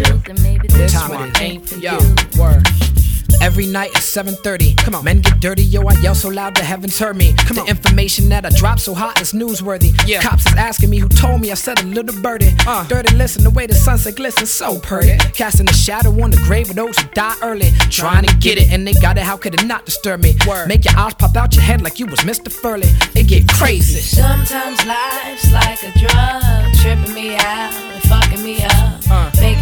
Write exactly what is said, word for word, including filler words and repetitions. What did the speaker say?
true. Then maybe This this time one it ain't for Yo, you. word. Every night at seven thirty, come on, men get dirty, yo, I yell so loud the heavens heard me. Come the on. Information that I drop so hot is newsworthy. Yeah. Cops is asking me who told me, I said a little birdie. Uh. Dirty, listen, the way the sunset glistens, so pretty. Casting a shadow on the grave of those who die early. Trying to get it, and they got it, how could it not disturb me? Word. Make your eyes pop out your head like you was Mister Furley. It get crazy. Sometimes life's like a drug, tripping me out and fucking me up. Uh. Making